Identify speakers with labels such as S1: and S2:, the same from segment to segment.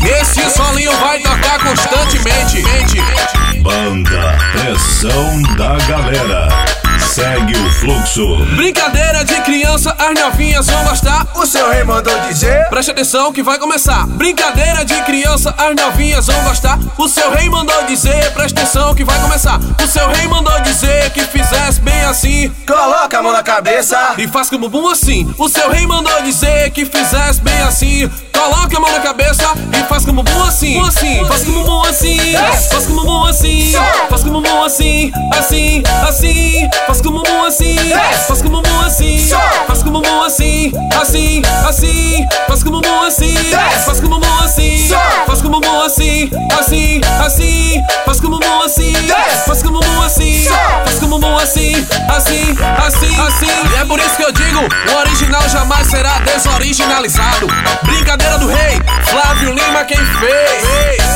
S1: Esse solinho vai tocar constantemente.
S2: Banda Pressão da Galera. Segue o fluxo.
S1: Brincadeira de criança, as novinhas vão gostar.
S3: O seu rei mandou dizer.
S1: Preste atenção que vai começar. Brincadeira de criança, as novinhas vão gostar. O seu rei mandou dizer. Preste atenção que vai começar. O seu rei mandou dizer que fizesse bem assim.
S3: Coloca a mão na cabeça
S1: e faz com o bumbum assim. O seu rei mandou dizer que fizesse bem assim. Coloca a mão na cabeça e faz com o bumbum assim. Faz com o bumbum assim. Faz com o bumbum assim. Faz com o bumbum assim. Assim, assim. Faz com o bumbum assim. Faz com o bumbum assim. Faz com o bumbum assim. Assim, assim. Faz com o bumbum assim. Faz com o bumbum assim. Faz com o bumbum assim. Assim, assim. Faz com o bumbum assim. Faz com o bumbum assim. Faz com o bumbum assim. Assim, assim, assim. E é por isso que eu digo, o original jamais será desoriginalizado. Brincadeira do rei, Flávio Lima quem fez.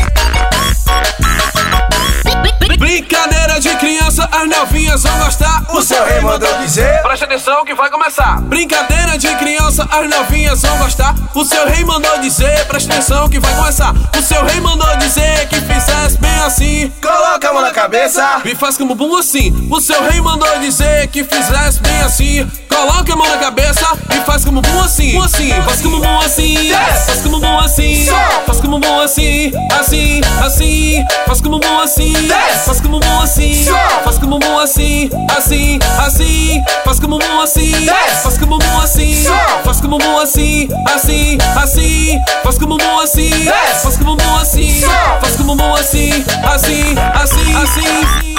S1: Brincadeira de criança, as novinhas vão gostar.
S3: O seu rei mandou dizer.
S1: Preste atenção que vai começar. Brincadeira de criança, as novinhas vão gostar. O seu rei mandou dizer. Preste atenção que vai começar. O seu rei mandou dizer que fizesse bem assim.
S3: Coloca a mão na cabeça
S1: e faz com o bumbum assim. O seu rei mandou dizer que fizesse bem assim. Coloca a mão na cabeça e faz com o bumbum assim. Faz com o bumbum assim. Faz com o bumbum assim. Faz com o bumbum assim. Assim, assim. Faz com o bumbum assim. Faz com o bumbum assim. Faz com o bumbum assim. Assim, assim. Faz com o bumbum assim. Faz com o bumbum assim. Faz com o bumbum assim. Assim, assim. Faz com o bumbum assim. Faz com o bumbum assim. Faz com o bumbum assim. Assim, assim, assim.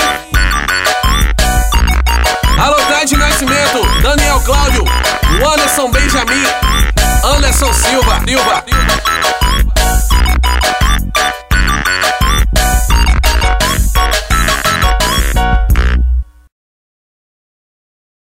S1: Alô, Tade Nascimento, Daniel Cláudio, Anderson Benjamin, Anderson Silva.